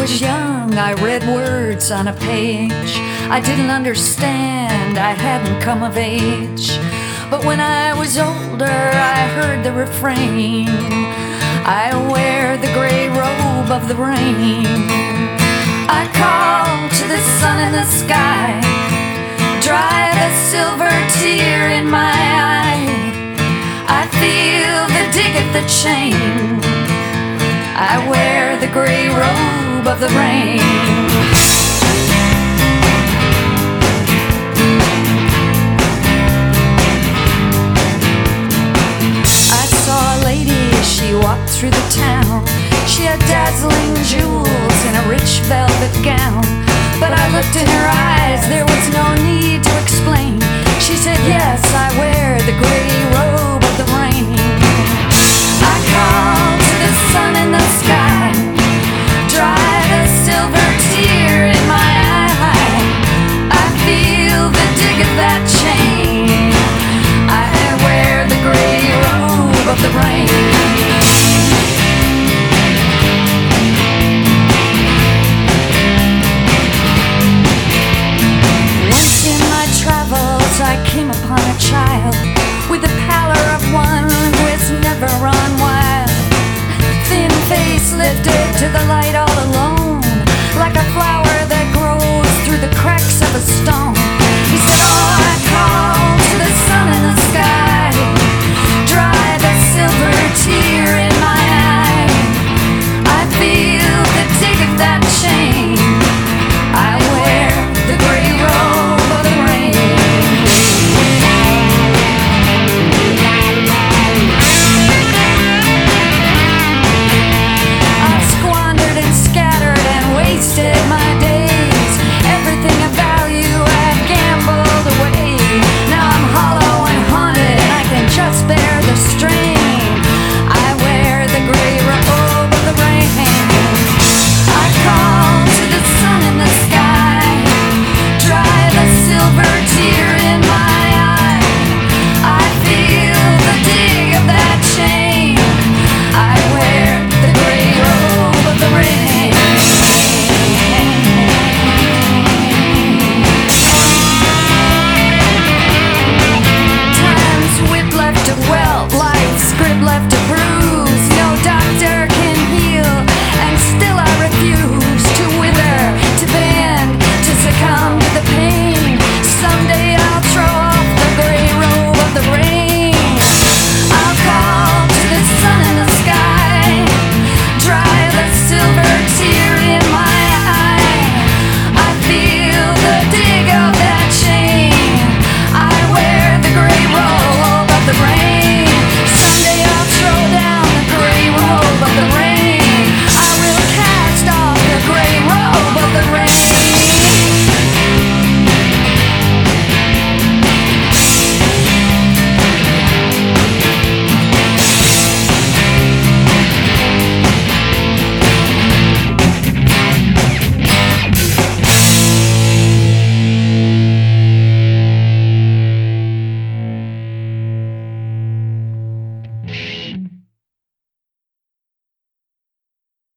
was young, I read words on a page. I didn't understand, I hadn't come of age. But when I was older, I heard the refrain, I wear the gray robe of the rain. I call to the sun in the sky, dry the silver tear in my eye. I feel the dig at the chain, I wear the gray robe of the rain. I saw a lady, she walked through the town. She had dazzling jewels in a rich velvet gown. But I looked in her eyes, there was no need to explain. She said, yes, I wear the gray robe of the rain. I call to the sun in the sky, dry the silver tear in my eye. I feel the dig of that chain, I wear the gray robe of the rain. I came upon a child with the pallor of one who has never run wild. Thin face lifted to the light.